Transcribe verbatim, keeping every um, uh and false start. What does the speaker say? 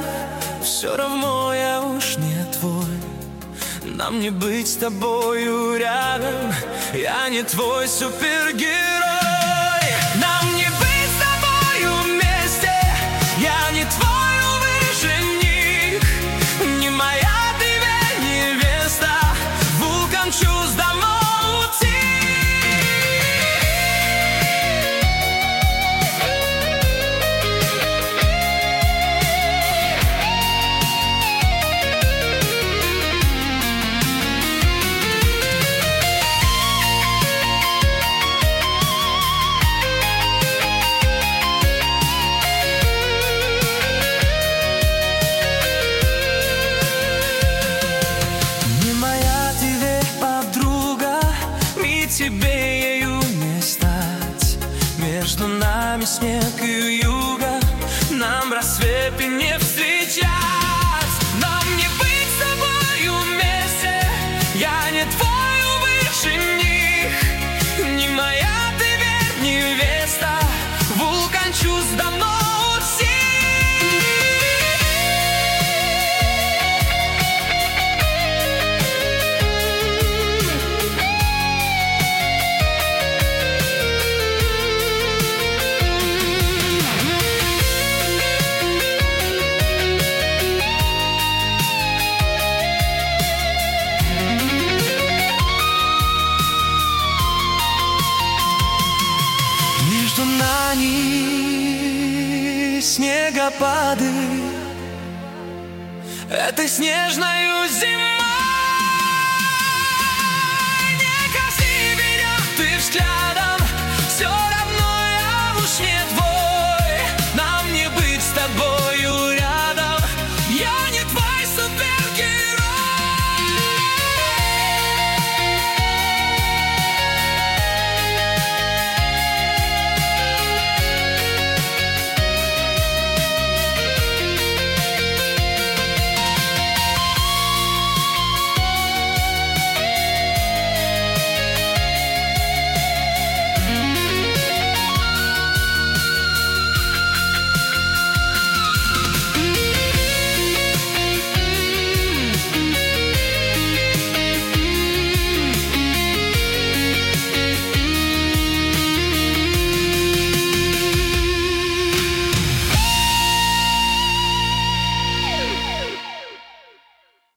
все равно я уж не твой. Нам не быть с тобою рядом, я не твой супергерой. Нам не быть с тобою вместе, я не твой, увы, жених. Не моя ты, верь, невеста, вулкан чувств давно утих. Тебе ею не стать. Между нами снег и вьюга, нам рассвет и не встречать. Нам не быть с тобою вместе, я не твой, увы, жених. Не моя ты, верь, невеста, вулкан чувств давно утих. Между нами снегопады этой снежною зимой. Не коси, берет ты взгляд.